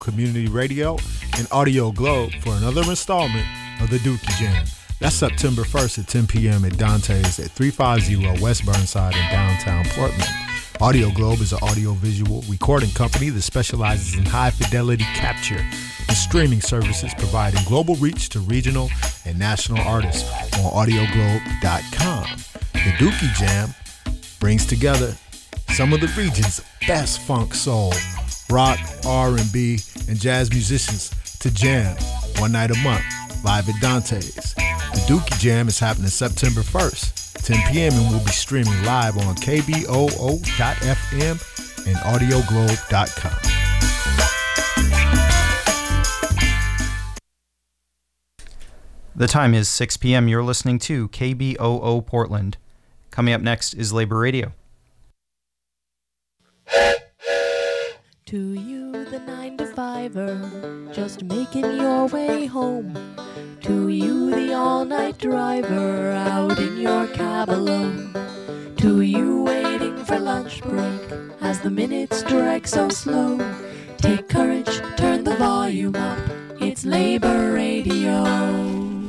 Community Radio, and Audio Globe for another installment of the Dookie Jam. That's September 1st at 10 p.m. at Dante's at 350 West Burnside in downtown Portland. Audio Globe is an audio-visual recording company that specializes in high-fidelity capture and streaming services, providing global reach to regional and national artists on audioglobe.com. The Dookie Jam brings together some of the region's best funk, soul, rock, R&B, and jazz musicians to jam one night a month live at Dante's. The Dookie Jam is happening September 1st, 10 p.m. and will be streaming live on KBOO.FM and audioglobe.com. The time is 6 p.m. You're listening to KBOO Portland. Coming up next is Labor Radio. To you, the 9-to-5er, just making your way home. To you, the all-night driver, out in your cab alone. To you, waiting for lunch break, as the minutes drag so slow. Take courage, turn the volume up, it's Labor Radio.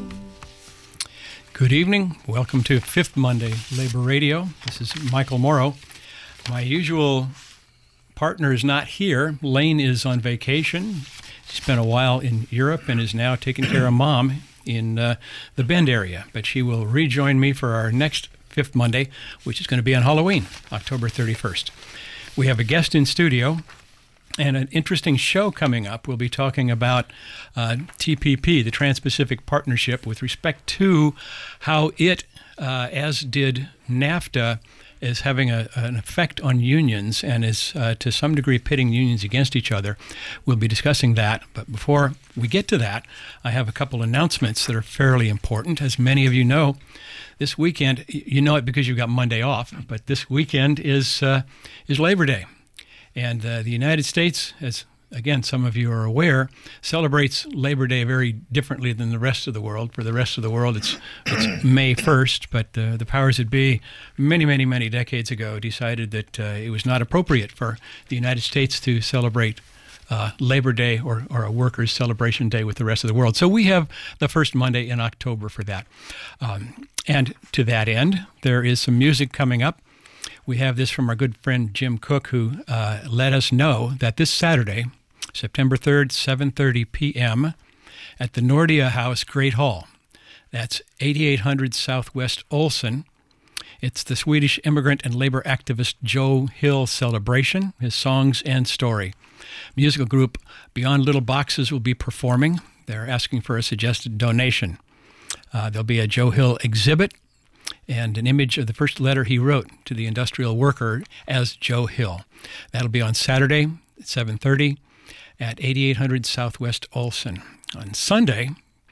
Good evening, welcome to Fifth Monday Labor Radio. This is Michael Morrow. My usual partner is not here. Lane is on vacation. She spent a while in Europe and is now taking care of Mom in the Bend area. But she will rejoin me for our next Fifth Monday, which is going to be on Halloween, October 31st. We have a guest in studio and an interesting show coming up. We'll be talking about TPP, the Trans-Pacific Partnership, with respect to how it, as did NAFTA, is having an effect on unions and is to some degree pitting unions against each other. We'll be discussing that. But before we get to that, I have a couple announcements that are fairly important. As many of you know, this weekend, you know it because you've got Monday off, but this weekend is Labor Day. And the United States, as again, some of you are aware, celebrates Labor Day very differently than the rest of the world. For the rest of the world, it's May 1st, but the powers that be many decades ago decided that it was not appropriate for the United States to celebrate Labor Day or a workers' celebration day with the rest of the world. So we have the first Monday in October for that. And to that end, there is some music coming up. We have this from our good friend Jim Cook, who let us know that this Saturday, September 3rd, 7:30 p.m. at the Nordia House, Great Hall. That's 8800 Southwest Olsen. It's the Swedish immigrant and labor activist Joe Hill celebration, his songs and story. Musical group Beyond Little Boxes will be performing. They're asking for a suggested donation. There'll be a Joe Hill exhibit and an image of the first letter he wrote to the industrial worker as Joe Hill. That'll be on Saturday at 7:30 at 8800 Southwest Olsen. On Sunday,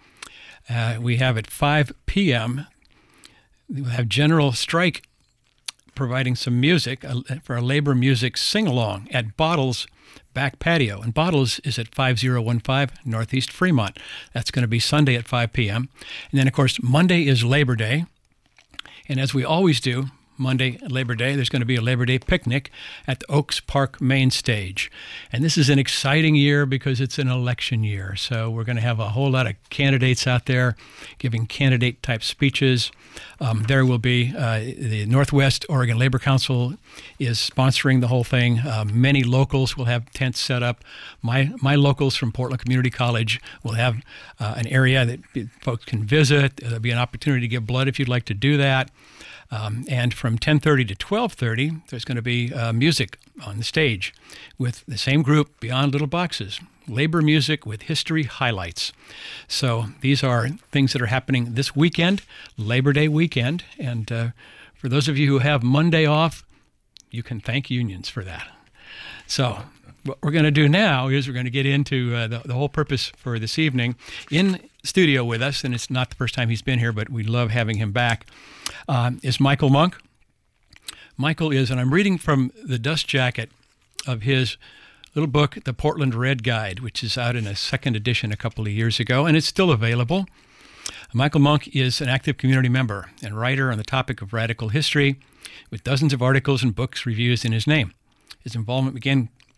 we have at 5 p.m., we'll have General Strike providing some music for a labor music sing-along at Bottles Back Patio. And Bottles is at 5015 Northeast Fremont. That's going to be Sunday at 5 p.m. And then, of course, Monday is Labor Day. And as we always do, Monday, Labor Day, there's going to be a Labor Day picnic at the Oaks Park main stage. And this is an exciting year because it's an election year. So we're going to have a whole lot of candidates out there giving candidate-type speeches. There will be the Northwest Oregon Labor Council is sponsoring the whole thing. Many locals will have tents set up. My locals from Portland Community College will have an area that folks can visit. There'll be an opportunity to give blood if you'd like to do that. And from 10:30 to 12:30, there's going to be music on the stage with the same group, Beyond Little Boxes, labor music with history highlights. So these are things that are happening this weekend, Labor Day weekend. And for those of you who have Monday off, you can thank unions for that. So what we're going to do now is we're going to get into the whole purpose for this evening. In studio with us, and it's not the first time he's been here, but we love having him back, is Michael Monk. Michael is, and I'm reading from the dust jacket of his little book, The Portland Red Guide, which is out in a second edition a couple of years ago, and it's still available. Michael Monk is an active community member and writer on the topic of radical history, with dozens of articles and books reviews in his name. His involvement began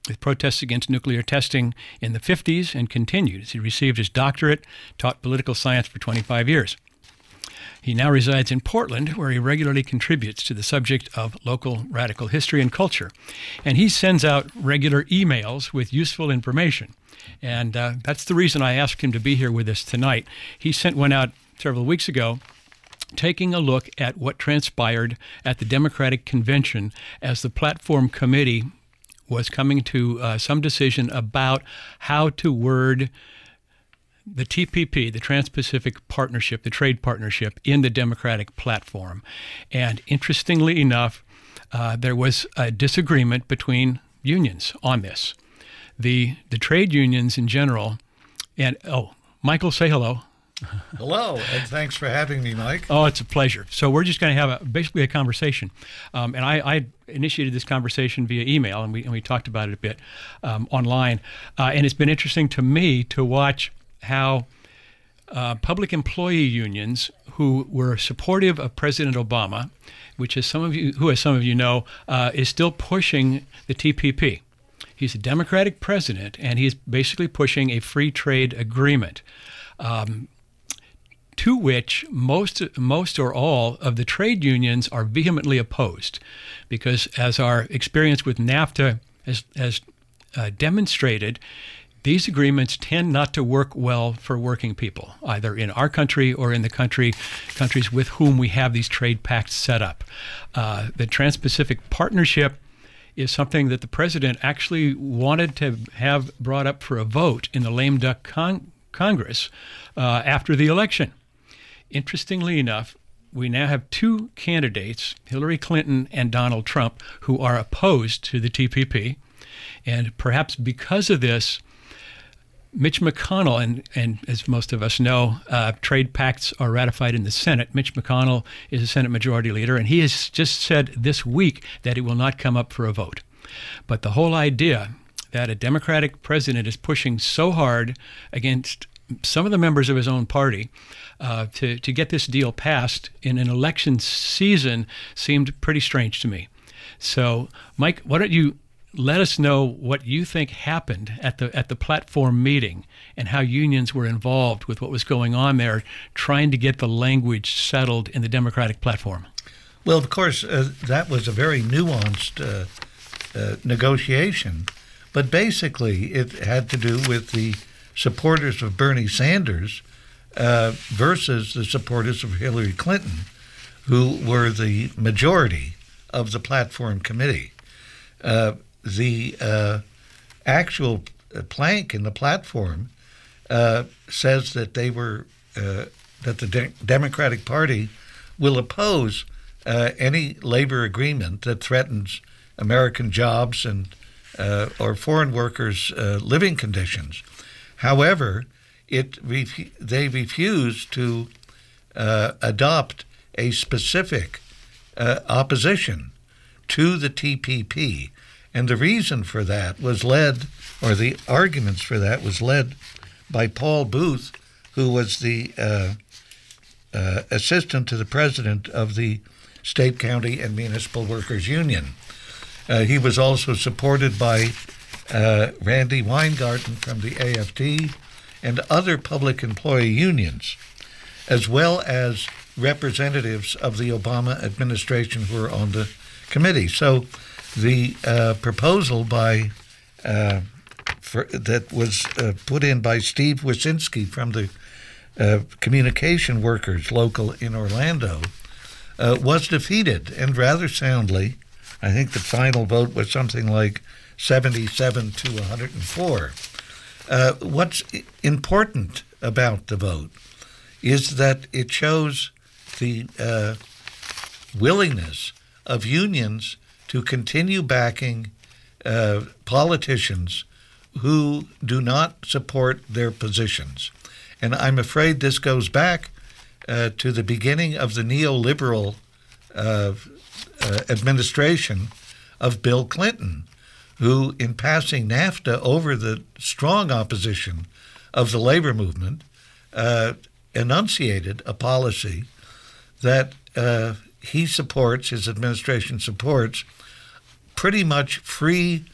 with protests against nuclear testing in the 50s and continued as he received his doctorate, taught political science for 25 years. He now resides in Portland, where he regularly contributes to the subject of local radical history and culture. And he sends out regular emails with useful information. And that's the reason I asked him to be here with us tonight. He sent one out several weeks ago, taking a look at what transpired at the Democratic Convention as the Platform Committee was coming to some decision about how to word the TPP, the Trans-Pacific Partnership, the trade partnership, in the Democratic platform. And interestingly enough, there was a disagreement between unions on this. The trade unions in general, and Michael, say hello. Hello, and thanks for having me, Mike. Oh, it's a pleasure. So we're just going to have basically a conversation. And I initiated this conversation via email, and we talked about it a bit online. And it's been interesting to me to watch how public employee unions who were supportive of President Obama, which as some of you know, is still pushing the TPP. He's a Democratic president, and he's basically pushing a free trade agreement. To which most or all of the trade unions are vehemently opposed, because as our experience with NAFTA has demonstrated, these agreements tend not to work well for working people, either in our country or in the countries with whom we have these trade pacts set up. The Trans-Pacific Partnership is something that the president actually wanted to have brought up for a vote in the lame duck Congress after the election. Interestingly enough, we now have two candidates, Hillary Clinton and Donald Trump, who are opposed to the TPP. And perhaps because of this, Mitch McConnell, and as most of us know, trade pacts are ratified in the Senate. Mitch McConnell is a Senate Majority Leader, and he has just said this week that it will not come up for a vote. But the whole idea that a Democratic president is pushing so hard against some of the members of his own party to get this deal passed in an election season seemed pretty strange to me. So, Mike, why don't you let us know what you think happened at the platform meeting and how unions were involved with what was going on there, trying to get the language settled in the Democratic platform. Well, of course, that was a very nuanced negotiation, but basically it had to do with the supporters of Bernie Sanders versus the supporters of Hillary Clinton, who were the majority of the platform committee. The actual plank in the platform says that that the Democratic Party will oppose any labor agreement that threatens American jobs and or foreign workers' living conditions. However, they refuse to adopt a specific opposition to the TPP. And the reason for that the arguments for that was led by Paul Booth, who was the assistant to the president of the State, County, and Municipal Workers Union. He was also supported by Randy Weingarten from the AFD and other public employee unions, as well as representatives of the Obama administration who were on the committee. So the proposal that was put in by Steve Wyszynski from the communication workers local in Orlando was defeated, and rather soundly. I think the final vote was something like 77 to 104. What's important about the vote is that it shows the willingness of unions to continue backing politicians who do not support their positions. And I'm afraid this goes back to the beginning of the neoliberal administration of Bill Clinton, who, in passing NAFTA over the strong opposition of the labor movement, enunciated a policy that his administration supports, pretty much free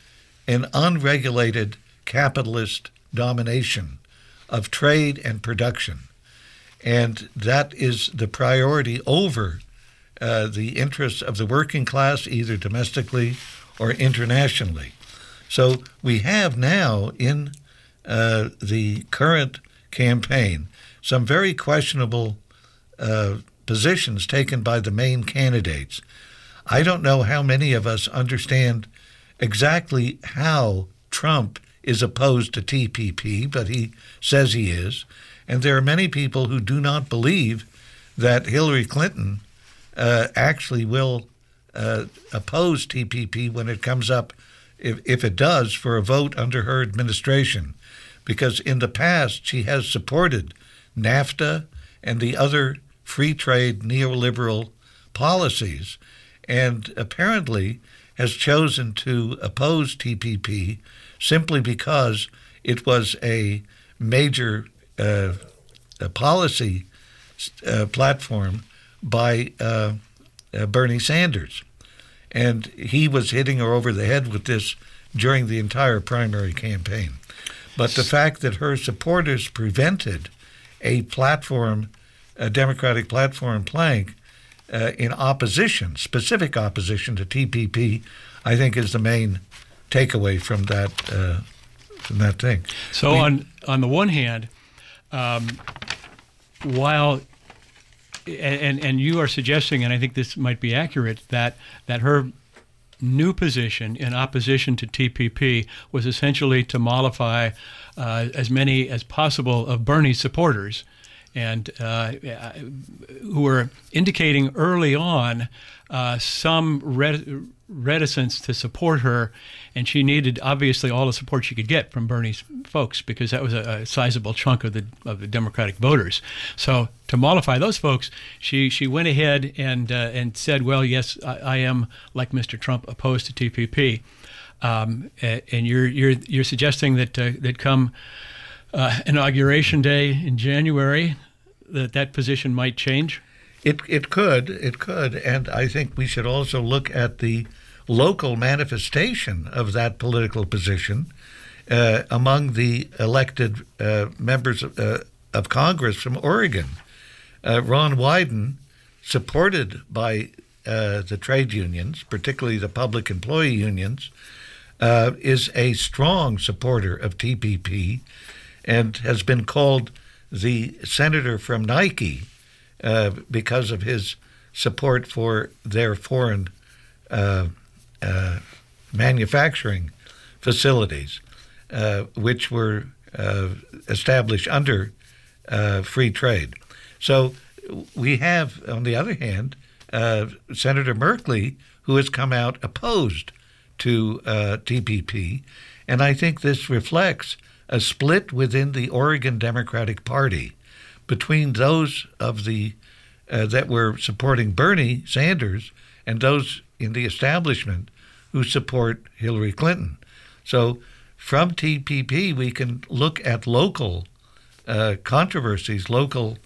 an unregulated capitalist domination of trade and production. And that is the priority over the interests of the working class, either domestically or internationally. So we have now in the current campaign some very questionable positions taken by the main candidates. I don't know how many of us understand exactly how Trump is opposed to TPP, but he says he is. And there are many people who do not believe that Hillary Clinton actually will oppose TPP when it comes up, if it does, for a vote under her administration. Because in the past, she has supported NAFTA and the other free trade neoliberal policies, and apparently has chosen to oppose TPP simply because it was a major policy platform by Bernie Sanders. And he was hitting her over the head with this during the entire primary campaign. But the fact that her supporters prevented a platform, a Democratic platform plank in opposition, specific opposition to TPP, I think is the main takeaway from that thing. So on the one hand, while and you are suggesting, and I think this might be accurate, that her new position in opposition to TPP was essentially to mollify as many as possible of Bernie's supporters, and who were indicating early on some reticence to support her, and she needed obviously all the support she could get from Bernie's folks, because that was a sizable chunk of the Democratic voters. So to mollify those folks, she went ahead and said, well, yes, I am, like Mr. Trump, opposed to TPP. And you're suggesting that come Inauguration Day in January, that position might change? It could, and I think we should also look at the local manifestation of that political position among the elected members of Congress from Oregon. Ron Wyden, supported by the trade unions, particularly the public employee unions, is a strong supporter of TPP and has been called the senator from Nike because of his support for their foreign manufacturing facilities, which were established under free trade. So we have, on the other hand, Senator Merkley, who has come out opposed to TPP, and I think this reflects a split within the Oregon Democratic Party between those of the that were supporting Bernie Sanders and those in the establishment who support Hillary Clinton. So from TPP, we can look at local controversies, local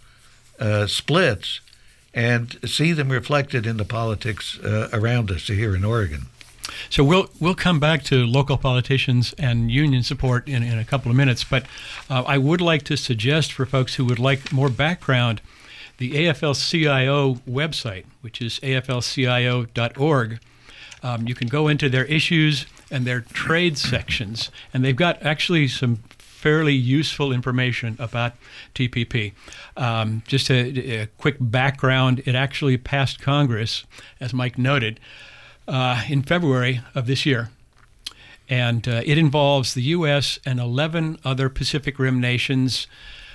splits, and see them reflected in the politics around us here in Oregon. So we'll come back to local politicians and union support in a couple of minutes, but I would like to suggest for folks who would like more background, the AFL-CIO website, which is aflcio.org. You can go into their issues and their trade sections, and they've got actually some fairly useful information about TPP. Just a quick background, it actually passed Congress, as Mike noted, in February of this year. And it involves the U.S. and 11 other Pacific Rim nations,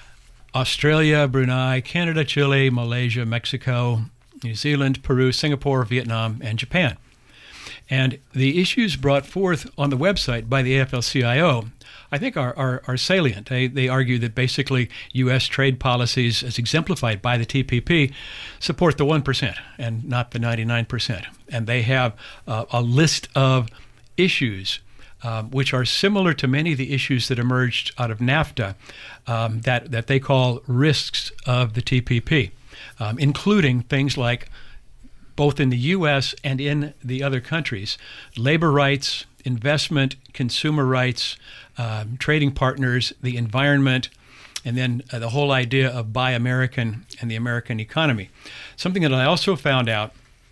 Australia, Brunei, Canada, Chile, Malaysia, Mexico, New Zealand, Peru, Singapore, Vietnam, and Japan. And the issues brought forth on the website by the AFL-CIO, I think, are salient. They argue that basically U.S. trade policies, as exemplified by the TPP, support the 1% and not the 99%. And they have a list of issues which are similar to many of the issues that emerged out of NAFTA that they call risks of the TPP, including things like, both in the U.S. and in the other countries, labor rights, investment, consumer rights, trading partners, the environment, and then the whole idea of Buy American and the American economy. Something that I also found out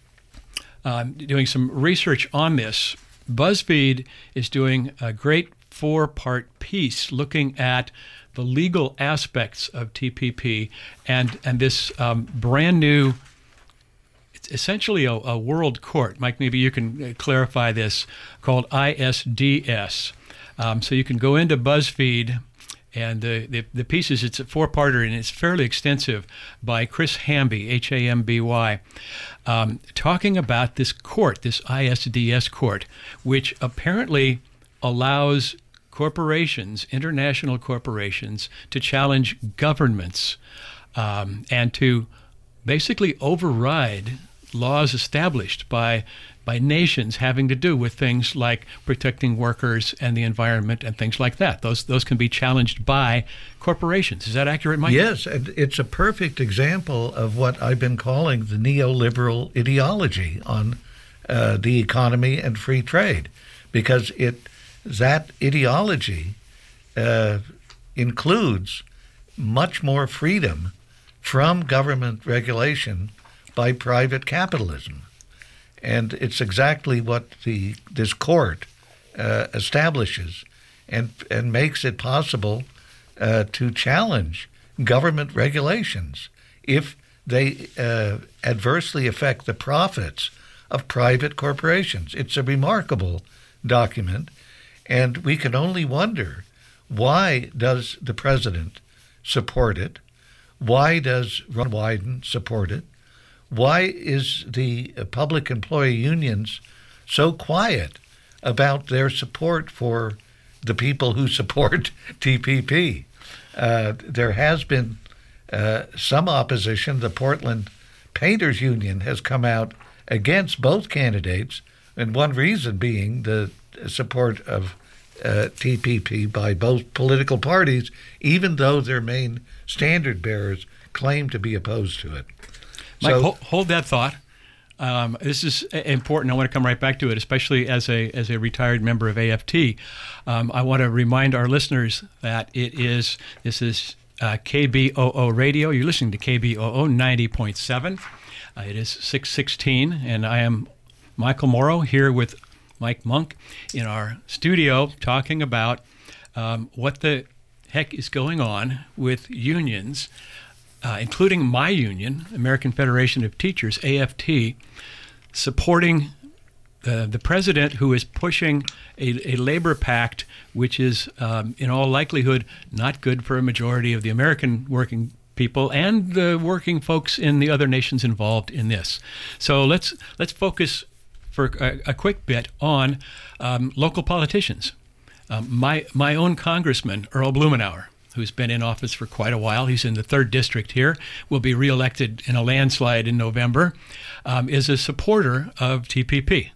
doing some research on this, BuzzFeed is doing a great 4-part piece looking at the legal aspects of TPP and this brand new, it's essentially a world court. Mike, maybe you can clarify this, called ISDS. So you can go into BuzzFeed, and the pieces, it's a 4-parter, and it's fairly extensive, by Chris Hamby, Hamby, talking about this court, this ISDS court, which apparently allows corporations, international corporations, to challenge governments and to basically override laws established by nations having to do with things like protecting workers and the environment and things like that. Those can be challenged by corporations. Is that accurate, Mike? Yes, and it's a perfect example of what I've been calling the neoliberal ideology on the economy and free trade, because that ideology includes much more freedom from government regulation by private capitalism. And it's exactly what this court establishes and makes it possible to challenge government regulations if they adversely affect the profits of private corporations. It's a remarkable document, and we can only wonder, why does the president support it? Why does Ron Wyden support it? Why is the public employee unions so quiet about their support for the people who support TPP? There has been some opposition. The Portland Painters Union has come out against both candidates, and one reason being the support of TPP by both political parties, even though their main standard bearers claim to be opposed to it. Mike, hold that thought. This is important. I want to come right back to it, especially as a retired member of AFT. I want to remind our listeners that this is KBOO Radio. You're listening to KBOO 90.7. It is 6:16, and I am Michael Morrow here with Mike Monk in our studio talking about what the heck is going on with unions, including my union, American Federation of Teachers, AFT, supporting the president, who is pushing a labor pact which is, in all likelihood, not good for a majority of the American working people and the working folks in the other nations involved in this. So let's focus for a quick bit on local politicians. My own congressman, Earl Blumenauer, who's been in office for quite a while, he's in the 3rd District here, will be reelected in a landslide in November, is a supporter of TPP.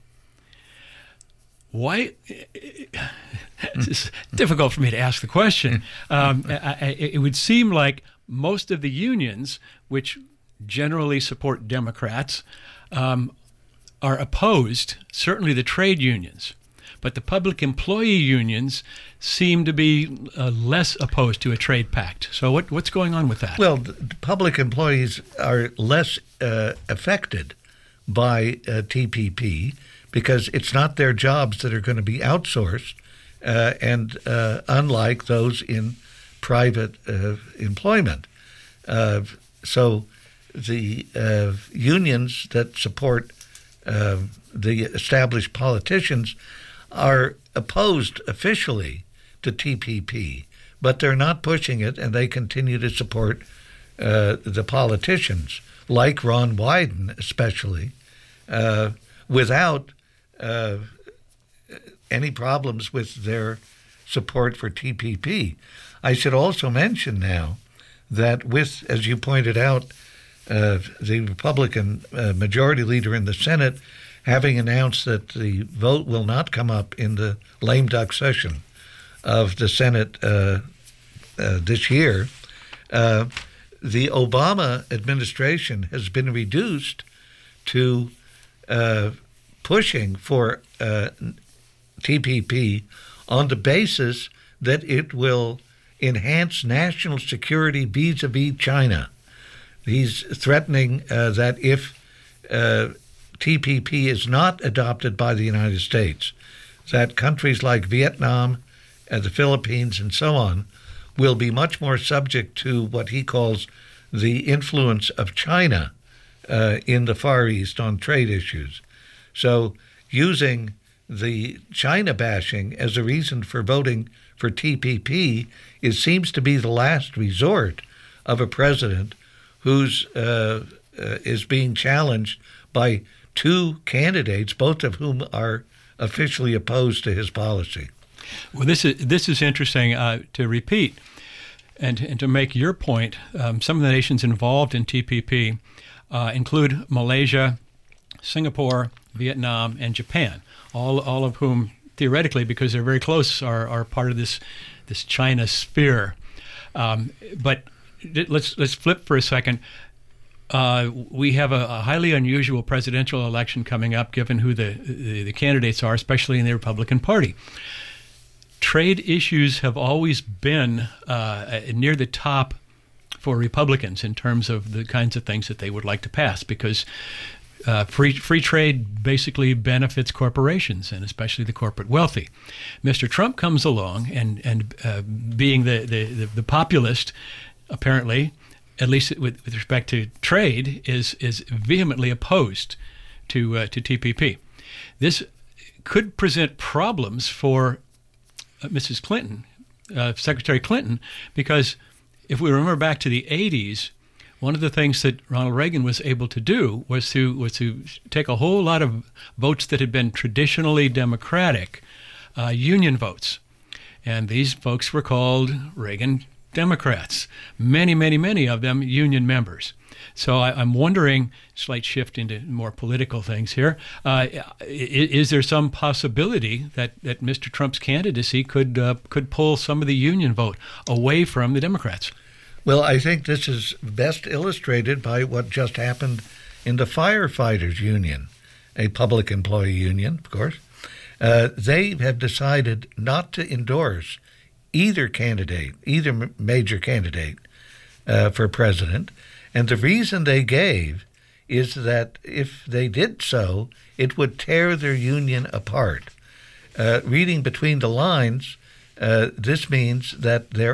Why? It's difficult for me to ask the question. It would seem like most of the unions, which generally support Democrats, are opposed, certainly the trade unions. But the public employee unions seem to be less opposed to a trade pact. So what's going on with that? Well, the public employees are less affected by TPP because it's not their jobs that are going to be outsourced, and unlike those in private employment. So the unions that support the established politicians are opposed officially to TPP, but they're not pushing it, and they continue to support the politicians, like Ron Wyden especially, without any problems with their support for TPP. I should also mention now that with, as you pointed out, the Republican majority leader in the Senate having announced that the vote will not come up in the lame duck session of the Senate this year, the Obama administration has been reduced to pushing for TPP on the basis that it will enhance national security vis-a-vis China. He's threatening that if TPP is not adopted by the United States, that countries like Vietnam, the Philippines, and so on will be much more subject to what he calls the influence of China in the Far East on trade issues. So using the China bashing as a reason for voting for TPP seems to be the last resort of a president who's is being challenged by two candidates, both of whom are officially opposed to his policy. Well, this is interesting to repeat and to make your point. Some of the nations involved in TPP include Malaysia, Singapore, Vietnam, and Japan, all of whom theoretically, because they're very close, are part of this China sphere. But let's flip for a second. We have a highly unusual presidential election coming up, given who the candidates are, especially in the Republican Party. Trade issues have always been near the top for Republicans in terms of the kinds of things that they would like to pass, because free trade basically benefits corporations, and especially the corporate wealthy. Mr. Trump comes along and being the populist, apparently, at least with respect to trade, is vehemently opposed to TPP. This could present problems for Mrs. Clinton, Secretary Clinton, because if we remember back to the 80s, one of the things that Ronald Reagan was able to do was to take a whole lot of votes that had been traditionally Democratic, union votes. And these folks were called Reagan Democrats, many of them union members. So I'm wondering, slight shift into more political things here, is there some possibility that Mr. Trump's candidacy could pull some of the union vote away from the Democrats? Well, I think this is best illustrated by what just happened in the firefighters union, a public employee union, of course. They have decided not to endorse either major candidate for president. And the reason they gave is that if they did so, it would tear their union apart. Reading between the lines, this means that there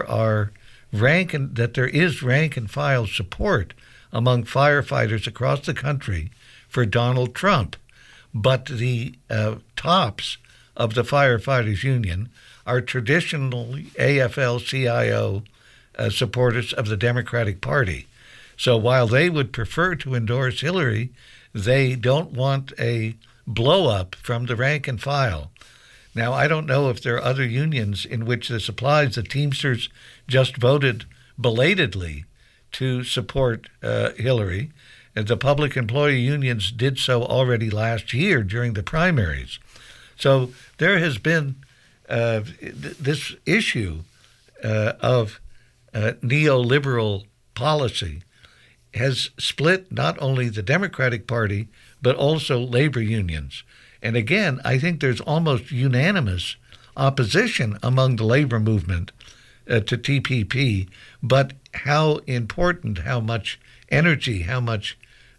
is rank and file support among firefighters across the country for Donald Trump. But the tops of the firefighters union are traditionally AFL-CIO supporters of the Democratic Party. So while they would prefer to endorse Hillary, they don't want a blow-up from the rank and file. Now, I don't know if there are other unions in which this applies. The Teamsters just voted belatedly to support Hillary. And the public employee unions did so already last year during the primaries. So there has been this issue of neoliberal policy has split not only the Democratic Party, but also labor unions. And again, I think there's almost unanimous opposition among the labor movement to TPP, but how important, how much energy, how much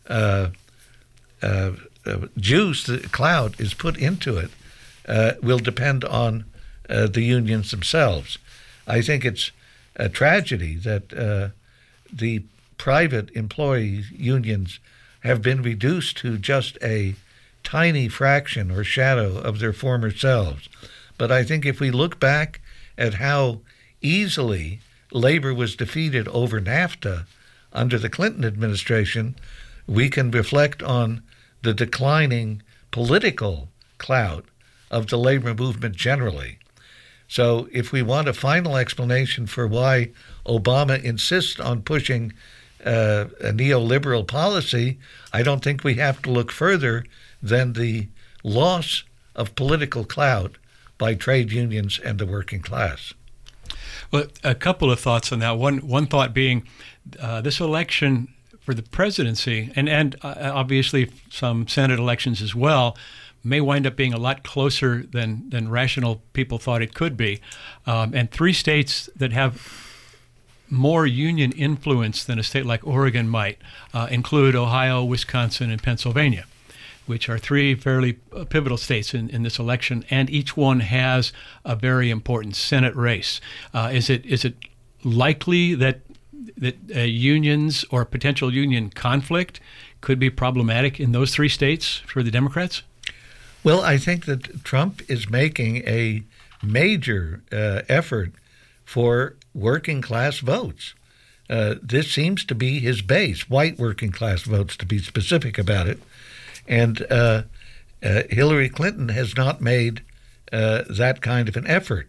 juice, the clout is put into it will depend on the unions themselves. I think it's a tragedy that the private employee unions have been reduced to just a tiny fraction or shadow of their former selves. But I think if we look back at how easily labor was defeated over NAFTA under the Clinton administration, we can reflect on the declining political clout of the labor movement generally. So if we want a final explanation for why Obama insists on pushing a neoliberal policy, I don't think we have to look further than the loss of political clout by trade unions and the working class. Well, a couple of thoughts on that. One thought being this election for the presidency, and obviously some Senate elections as well, may wind up being a lot closer than rational people thought it could be. And 3 states that have more union influence than a state like Oregon might include Ohio, Wisconsin, and Pennsylvania, which are 3 fairly pivotal states in this election, and each one has a very important Senate race. Is it likely that unions or potential union conflict could be problematic in those 3 states for the Democrats? Well, I think that Trump is making a major effort for working class votes. This seems to be his base, white working class votes, to be specific about it. And Hillary Clinton has not made that kind of an effort.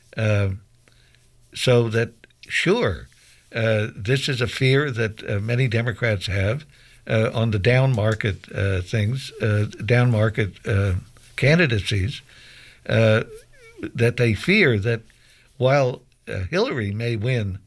So that, sure, this is a fear that many Democrats have on the down market down market candidacies, that they fear that while Hillary may win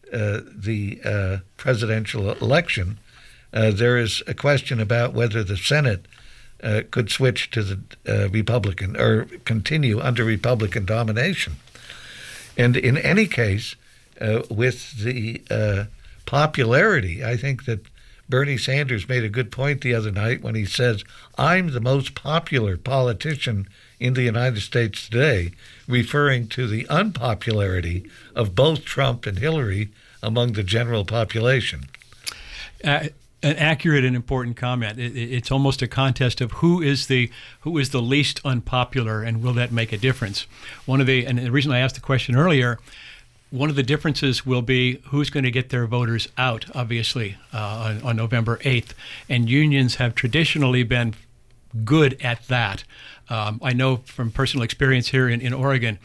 the presidential election, there is a question about whether the Senate could switch to the Republican or continue under Republican domination. And in any case, with the popularity, I think that Bernie Sanders made a good point the other night when he says, "I'm the most popular politician in the United States today," referring to the unpopularity of both Trump and Hillary among the general population. An accurate and important comment. It's almost a contest of who is the least unpopular, and will that make a difference? And the reason I asked the question earlier, one of the differences will be who's going to get their voters out, obviously, on November 8th. And unions have traditionally been good at that. I know from personal experience here in Oregon,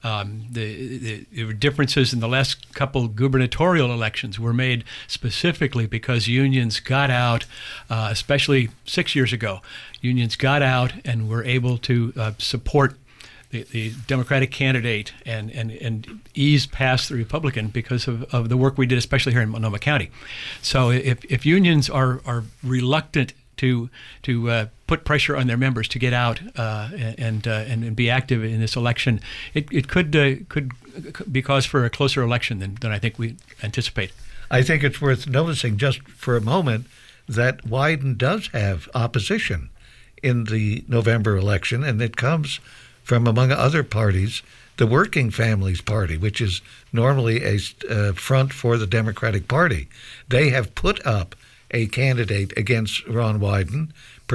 the differences in the last couple gubernatorial elections were made specifically because unions got out, especially 6 years ago. Unions got out and were able to support the Democratic candidate and ease past the Republican because of the work we did, especially here in Multnomah County. So if unions are reluctant to put pressure on their members to get out and be active in this election, it could be cause for a closer election than I think we anticipate. I think it's worth noticing just for a moment that Wyden does have opposition in the November election, and it comes from, among other parties, the Working Families Party, which is normally a front for the Democratic Party. They have put up a candidate against Ron Wyden,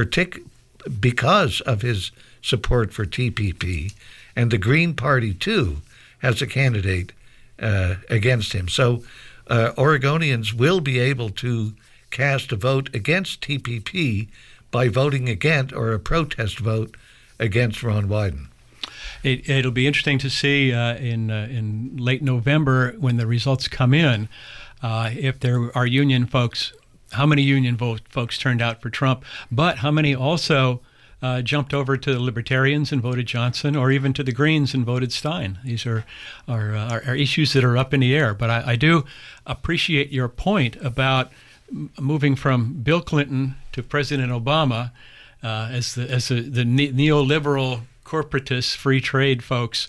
because of his support for TPP, and the Green Party, too, has a candidate against him. So Oregonians will be able to cast a vote against TPP by voting against, or a protest vote against, Ron Wyden. It'll be interesting to see in late November when the results come in, if there are union folks, how many union folks turned out for Trump, but how many also jumped over to the Libertarians and voted Johnson, or even to the Greens and voted Stein. These are issues that are up in the air. But I do appreciate your point about moving from Bill Clinton to President Obama as the neoliberal corporatists, free trade folks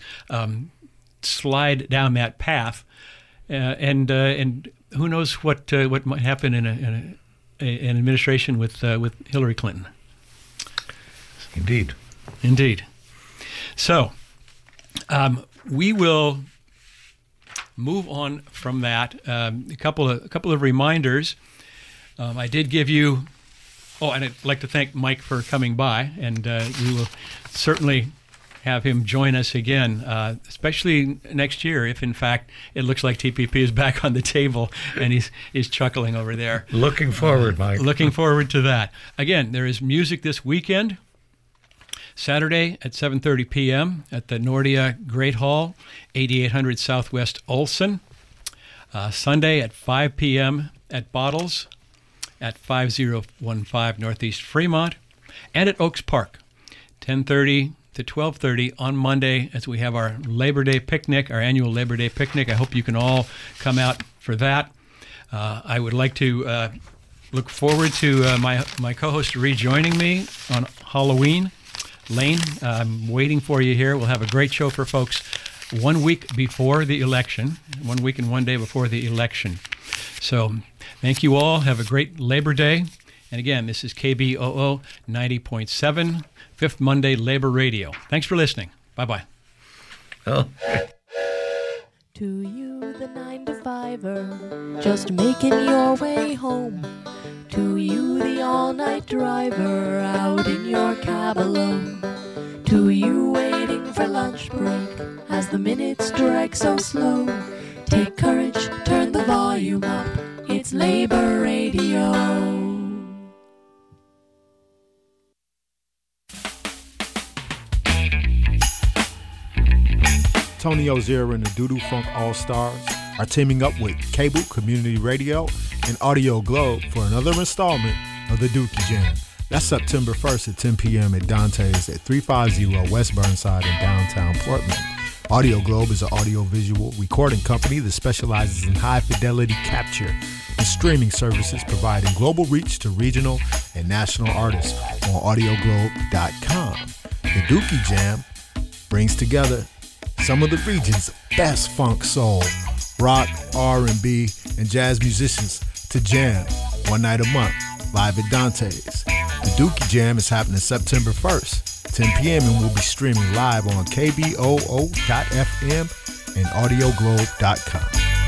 slide down that path, and who knows what might happen in an administration with Hillary Clinton. Indeed. So we will move on from that. A couple of reminders. I did give you. Oh, and I'd like to thank Mike for coming by, and we will certainly have him join us again, especially next year, if in fact it looks like TPP is back on the table, and he's chuckling over there. Looking forward, Mike. Looking forward to that. Again, there is music this weekend. Saturday at 7:30 p.m. at the Nordia Great Hall, 8800 Southwest Olson. Sunday at 5 p.m. at Bottles at 5015 Northeast Fremont, and at Oaks Park, 10:30 to 12:30 on Monday, as we have our Labor Day picnic, our annual Labor Day picnic. I hope you can all come out for that. I would like to look forward to my co-host rejoining me on Halloween. Lane, I'm waiting for you here. We'll have a great show for folks 1 week before the election, 1 week and 1 day before the election. So thank you all. Have a great Labor Day. And again, this is KBOO 90.7, Fifth Monday Labor Radio. Thanks for listening. Bye-bye. Oh. To you, the 9-to-5er, just making your way home. To you, the all-night driver, out in your cab alone. To you, waiting for lunch break, as the minutes drag so slow. Take courage, turn the volume up, it's Labor Radio. Tony Ozira and the Doodoo Funk All-Stars are teaming up with Cable Community Radio and Audio Globe for another installment of the Dookie Jam. That's September 1st at 10 p.m. at Dante's at 350 West Burnside in downtown Portland. Audio Globe is an audiovisual recording company that specializes in high-fidelity capture and streaming services, providing global reach to regional and national artists on audioglobe.com. The Dookie Jam brings together some of the region's best funk, soul, rock, R&B, and jazz musicians to jam one night a month live at Dante's. The Dookie Jam is happening September 1st, 10 p.m. and will be streaming live on KBOO.FM and AudioGlobe.com.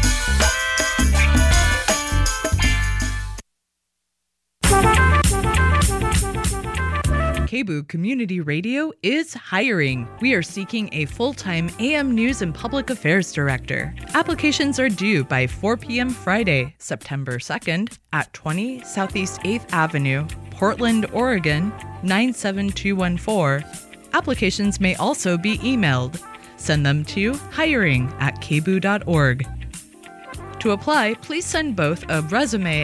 KBOO Community Radio is hiring. We are seeking a full-time AM News and Public Affairs Director. Applications are due by 4 p.m. Friday, September 2nd at 20 Southeast 8th Avenue, Portland, Oregon, 97214. Applications may also be emailed. Send them to hiring@kboo.org. To apply, please send both a resume